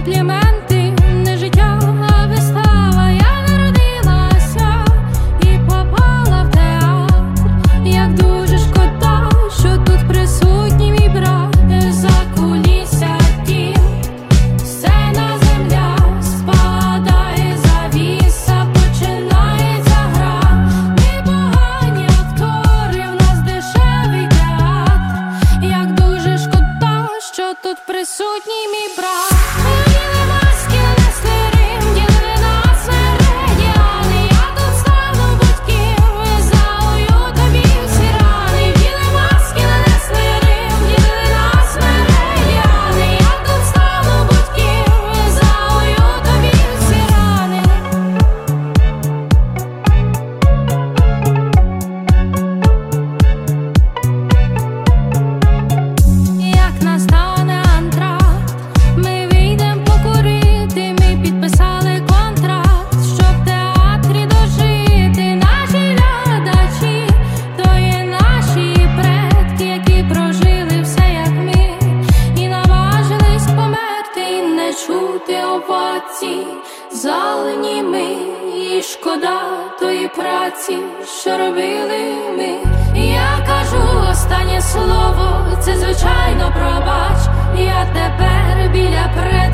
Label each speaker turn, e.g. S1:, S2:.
S1: компліменти, не життя, а вистава. Я народилася і попала в театр. Як дуже шкода, що тут присутній мій брат. За кулісся дім, сцена, земля, спадає завіса, починається гра. Непогані актори, в нас дешевий театр. Як дуже шкода, що тут присутній мій брат. Діли маски, несли Рим, ділили нас меридіани. Я тут стану батьків, залую тобі всі рани. Діли маски, несли Рим, ділили нас меридіани. Я тут стану батьків, залую тобі всі рани. Як настане антракт, ми вийдем покурити. Ми підписали контракт, щоб в театрі дожити. Наші глядачі, то є наші предки, які прожили все, як ми, і наважились померти, і не чути овацій. Зал німий, і шкода тої праці, що робили ми. Я кажу останнє слово, це звичайно пробач. Я тепер біля